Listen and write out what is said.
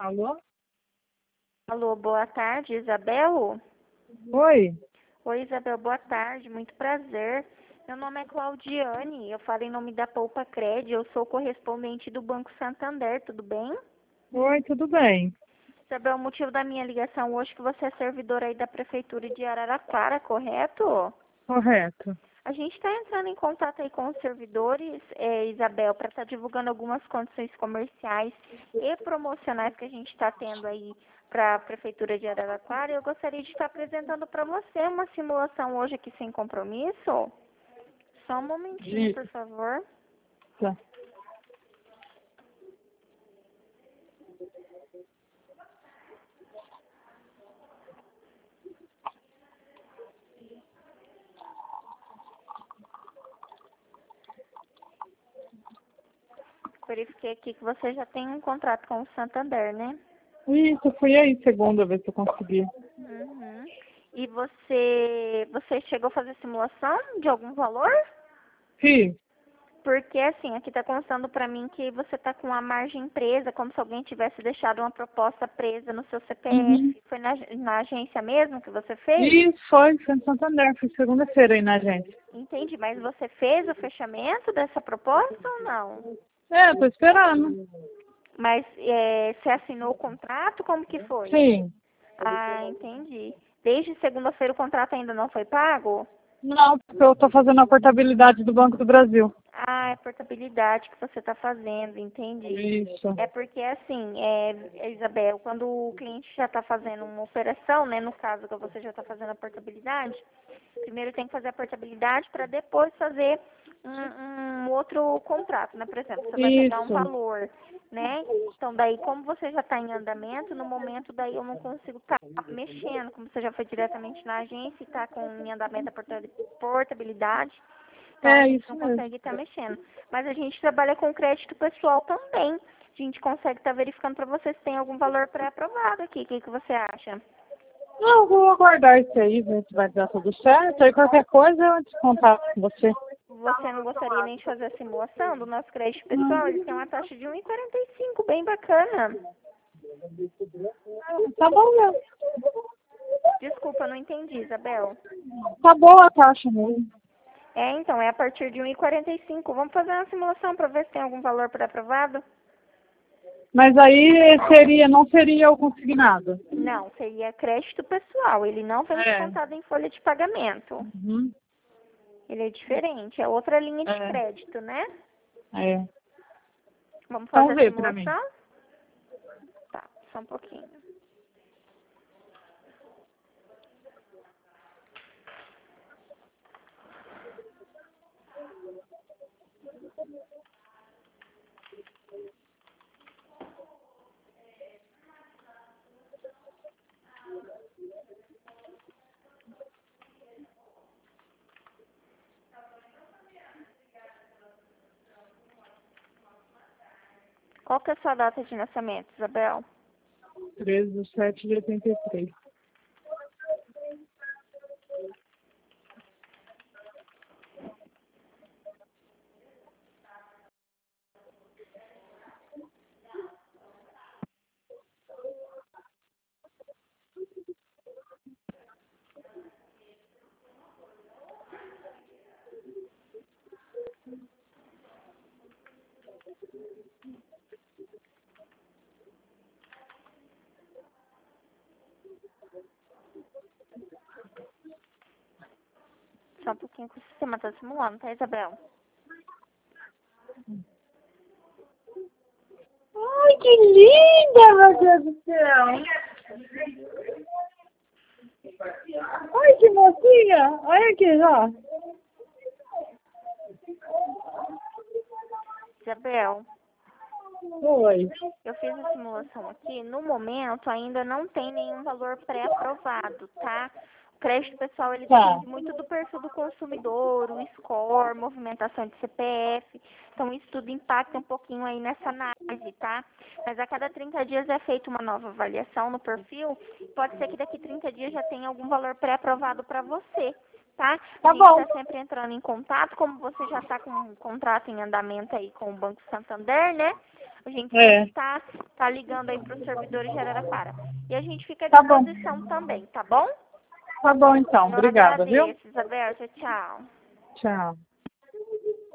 Alô? Alô, boa tarde, Isabel? Oi. Oi, Isabel, boa tarde, muito prazer. Meu nome é Claudiane, eu falo em nome da Poupa Cred, eu sou correspondente do Banco Santander, tudo bem? Oi, tudo bem? Isabel, o motivo da minha ligação hoje é que você é servidora aí da Prefeitura de Araraquara, correto? Correto. A gente está entrando em contato aí com os servidores, Isabel, para estar divulgando algumas condições comerciais e promocionais que a gente está tendo aí para a Prefeitura de Araraquara. Eu gostaria de estar apresentando para você uma simulação hoje aqui sem compromisso. Só um momentinho, por favor. Tá. Verifiquei aqui que você já tem um contrato com o Santander, né? Isso, fui aí segunda vez que eu consegui. Uhum. E você chegou a fazer simulação de algum valor? Sim. Porque, assim, aqui está constando para mim que você está com a margem presa, como se alguém tivesse deixado uma proposta presa no seu Uhum. CPF. Foi na agência mesmo que você fez? Isso, foi no Santander, fui segunda-feira aí na agência. Entendi, mas você fez o fechamento dessa proposta ou não? É, tô esperando. Mas você assinou o contrato? Como que foi? Sim. Ah, entendi. Desde segunda-feira o contrato ainda não foi pago? Não, porque eu tô fazendo a portabilidade do Banco do Brasil. Ah, é portabilidade que você está fazendo, entendi. Isso. É porque assim, Isabel, quando o cliente já está fazendo uma operação, né, no caso que você já está fazendo a portabilidade, primeiro tem que fazer a portabilidade para depois fazer um outro contrato, né? Por exemplo, você vai pegar um Isso. valor, né? Então daí, como você já está em andamento, no momento daí eu não consigo estar mexendo, como você já foi diretamente na agência e está com em andamento a portabilidade. Então a É gente isso não mesmo. consegue estar mexendo. Mas a gente trabalha com crédito pessoal também. A gente consegue estar verificando para você se tem algum valor pré-aprovado aqui. O que você acha? Não, vou aguardar isso aí, ver se vai dar tudo certo. Aí qualquer coisa eu te contato com você. Você não gostaria nem de fazer a simulação do nosso crédito pessoal? Ele Hum. tem uma taxa de 1,45, bem bacana. Tá bom mesmo. Desculpa, não entendi, Isabel. Tá boa a taxa mesmo. Então, é a partir de 1,45. Vamos fazer uma simulação para ver se tem algum valor pré-aprovado? Mas aí não seria o consignado. Não, seria crédito pessoal. Ele não vem É. descontado em folha de pagamento. Uhum. Ele é diferente, é outra linha de É. crédito, né? É. Vamos fazer Então a vê pra mim. simulação? Tá, só um pouquinho. Qual que é a sua data de nascimento, Isabel? 13/7/83. Só um pouquinho que o sistema está simulando, tá, Isabel? Ai, que linda, meu Deus do céu! Ai, que mocinha! Olha aqui, ó. Isabel, Oi. eu fiz a simulação aqui. No momento, ainda não tem nenhum valor pré-aprovado, tá? O crédito pessoal, ele Tá. depende muito do perfil do consumidor, o score, movimentação de CPF. Então, isso tudo impacta um pouquinho aí nessa análise, tá? Mas a cada 30 dias é feita uma nova avaliação no perfil. Pode ser que daqui 30 dias já tenha algum valor pré-aprovado para você, tá? A Tá gente bom. está sempre entrando em contato, como você já está com um contrato em andamento aí com o Banco Santander, né? A gente É. tá ligando aí para os servidores de Araraquara. E a gente fica à Tá bom. disposição também, tá bom? Tá bom, então. Eu Obrigada, viu? agradeço, Isabel. Tchau, tchau. Tchau.